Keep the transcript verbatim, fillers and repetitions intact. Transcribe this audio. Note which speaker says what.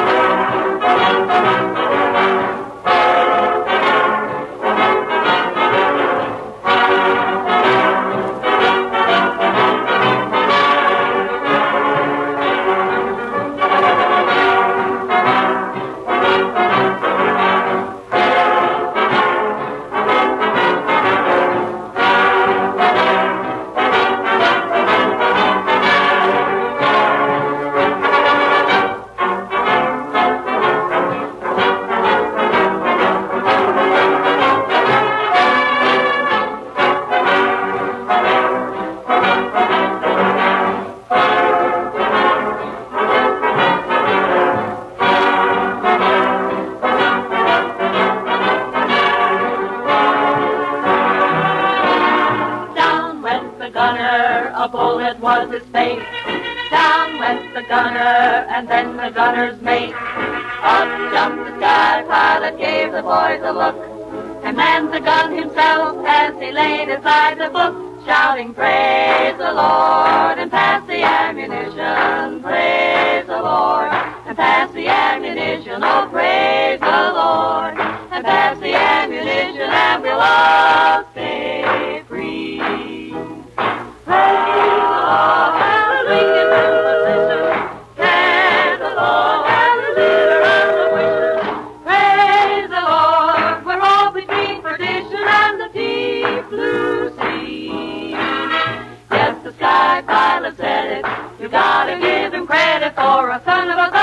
Speaker 1: A bullet was his fate. Down went the gunner, and then the gunner's mate. Up jumped the sky pilot, gave the boys a look, and manned the gun himself as he laid aside the book, shouting, "Praise the Lord, and pass the ammunition. Praise the Lord, and pass the ammunition. Oh, praise the Lord, and pass the ammunition, and we'll all stay free." You gotta give him credit for a son of a gun.